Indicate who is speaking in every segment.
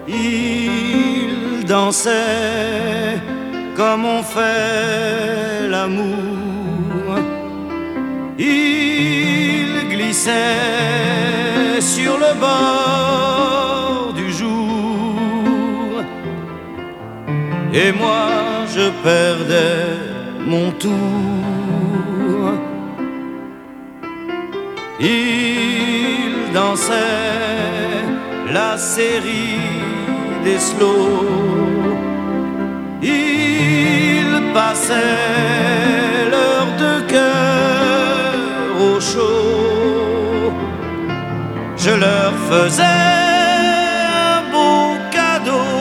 Speaker 1: Il dansait comme on fait l'amour. Il glissait sur le bord du jour. Et moi je perdais mon tour. Il dansait la série des slows. Il passait l'heure de cœur au chaud. Je leur faisais un beau cadeau.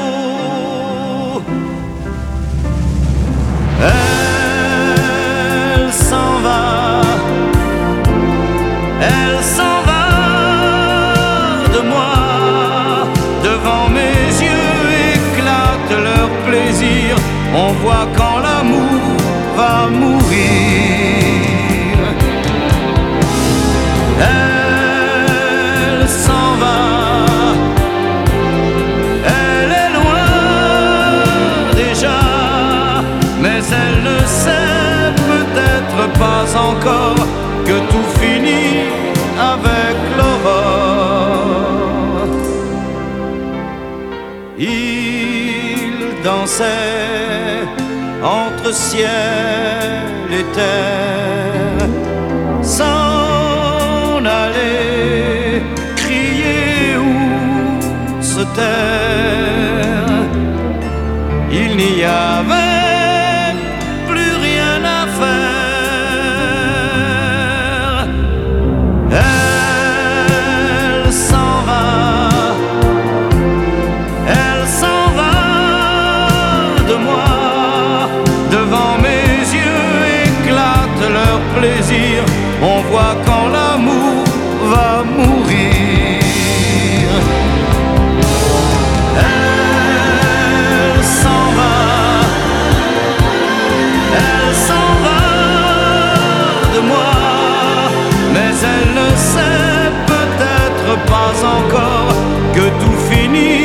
Speaker 1: Elle s'en va, elle s'en va de moi. Devant mes yeux éclate leur plaisir. On voit quand l'amour va mourir. Elle s'en va, elle est loin déjà, mais elle ne sait peut-être pas encore que tout finit avec l'aurore. Il dansait entre ciel et terre, s'en aller, crier ou se taire. Il n'y avait plus rien à faire. Elle s'en va, elle s'en va de moi. Devant mes yeux éclate leur plaisir. On voit quand l'amour va mourir. Elle s'en va, elle s'en va de moi, mais elle ne sait peut-être pas encore que tout finit